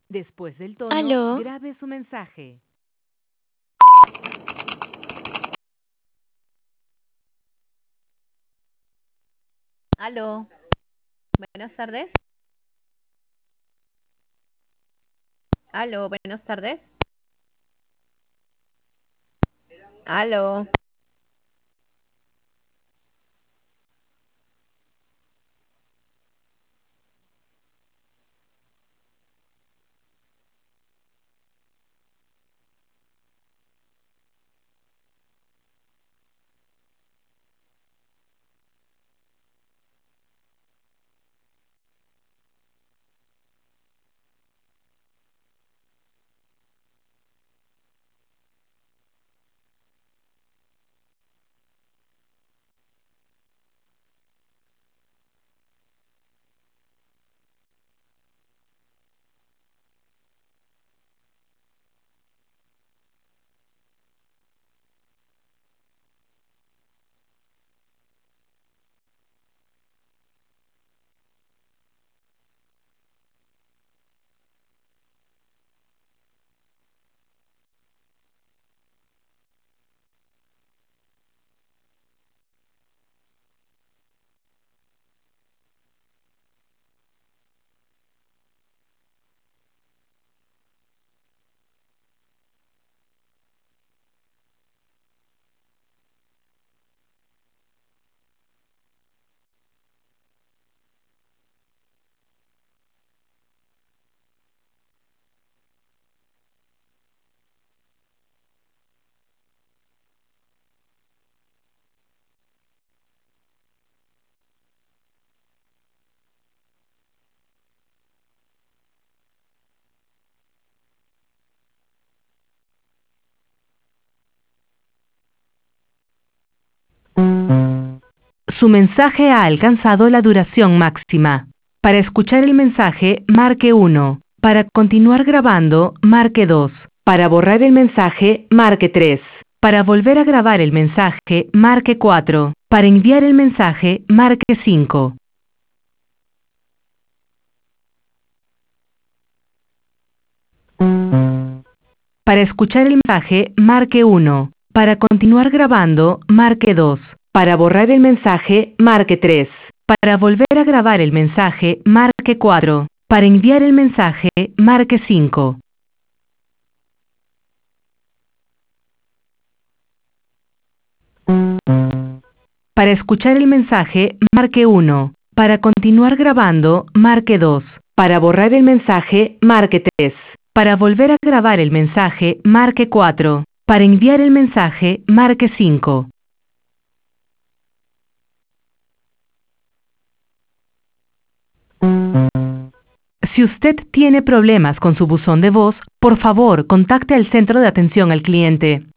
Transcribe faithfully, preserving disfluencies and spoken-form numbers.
Después del tono, ¿Aló? grabe su mensaje. Aló, buenas tardes. Aló, buenas tardes. Aló. Su mensaje ha alcanzado la duración máxima. Para escuchar el mensaje, marque uno. Para continuar grabando, marque dos. Para borrar el mensaje, marque tres. Para volver a grabar el mensaje, marque cuatro. Para enviar el mensaje, marque cinco. Para escuchar el mensaje, marque uno. Para continuar grabando, marque dos. Para borrar el mensaje, marque tres. Para volver a grabar el mensaje, marque cuatro. Para enviar el mensaje, marque cinco. Para escuchar el mensaje, marque uno. Para continuar grabando, marque dos. Para borrar el mensaje, marque tres. Para volver a grabar el mensaje, marque cuatro. Para enviar el mensaje, marque cinco. Si usted tiene problemas con su buzón de voz, por favor, contacte al centro de atención al cliente.